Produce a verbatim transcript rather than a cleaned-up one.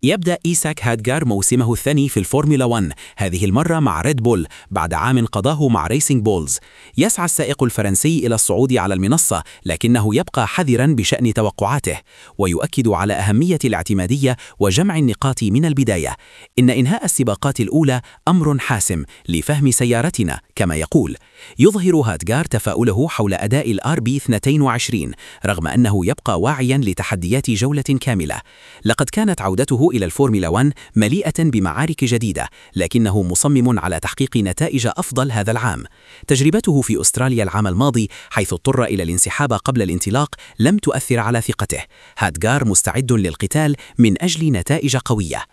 يبدأ إيساك هادجار موسمه الثاني في الفورمولا واحد، هذه المرة مع ريد بول بعد عام قضاه مع ريسينج بولز. يسعى السائق الفرنسي إلى الصعود على المنصة، لكنه يبقى حذرا بشأن توقعاته، ويؤكد على أهمية الاعتمادية وجمع النقاط من البداية. إن إنهاء السباقات الأولى أمر حاسم لفهم سيارتنا، كما يقول. يظهر هادجار تفاؤله حول أداء الآر بي اثنين وعشرين رغم أنه يبقى واعيا لتحديات جولة كاملة. لقد كانت عودته إلى الفورمولا واحد مليئة بمعارك جديدة، لكنه مصمم على تحقيق نتائج أفضل هذا العام. تجربته في أستراليا العام الماضي، حيث اضطر إلى الانسحاب قبل الانطلاق، لم تؤثر على ثقته. هادجار مستعد للقتال من أجل نتائج قوية.